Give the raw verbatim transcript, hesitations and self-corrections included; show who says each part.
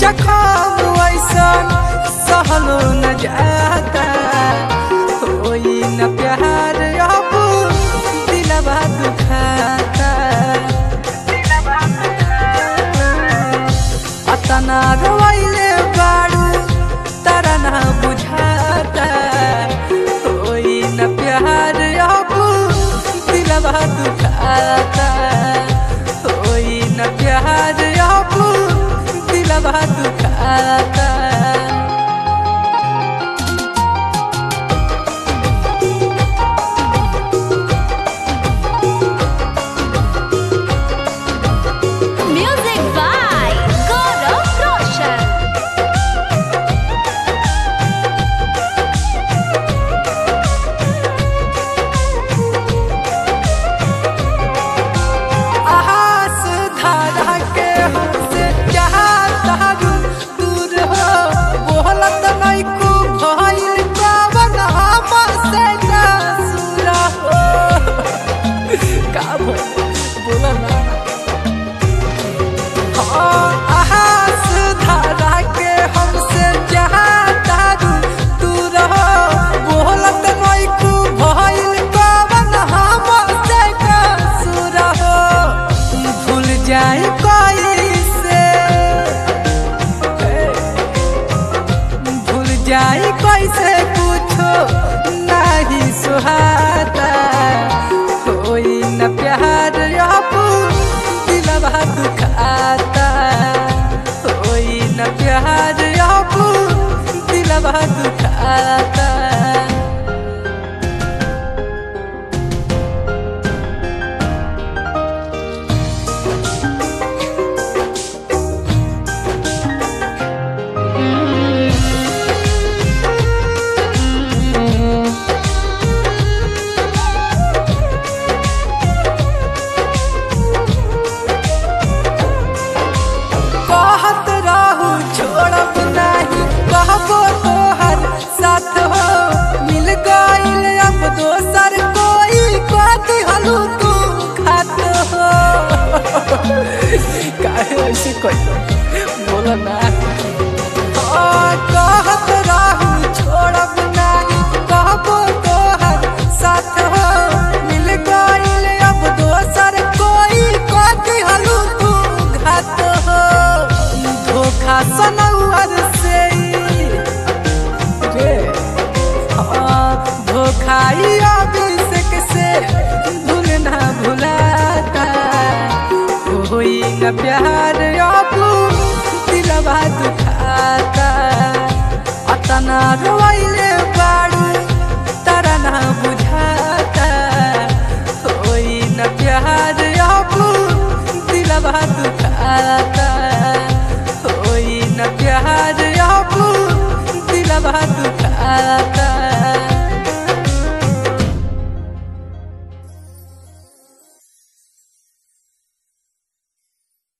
Speaker 1: जखम वैसन सहलो न जाता, होई न प्यार अब दिलवा दुखाता। अतना रोइले बाड़ू तारा ना बुझाता, होई न प्यार अब दिलवा दुखाता, होई न प्यार अब दिलवा दुखाता।
Speaker 2: Music by Gaurav Roshan.
Speaker 1: आस धारा के हमसे क्या तारू दूर हो, बोलत नहीं को भइल पावन हमसे कसूर हो। का भइल बोला ना। हाँ, आस धारा के हमसे क्या तारू दूर हो, बोलत नहीं को भइल पावन हमसे कसूर हो। भूल जाए कैसे, भूल जाए कैसे कुछो नहीं सुहाता, कोई न प्यार अब दिलवा दुखाता, कोई न प्यार अब दिलवा दुखाता। कहत रहू छोड़ब नहीं, कहबो तोहर साथ हो, मिल गइल अब दोसर कोई, कथी हलू तू खात हो। काहे ऐसे कइलो बोला ना। हाँ, कहत रहू छोड़ब नहीं, कहबो तोहर साथ हो, मिल गइल अब दोसर कोई, कथी हलू तू घात हो। धोखा सनौर से रे, हाँ, धोखाई अभिषेक से भूल ना भुलाता, होई न प्यार अब दिलवा दुखाता। अतना रोइले बाड़ू तारा ना बुझाता, होई न प्यार अब दिलवा दुखाता।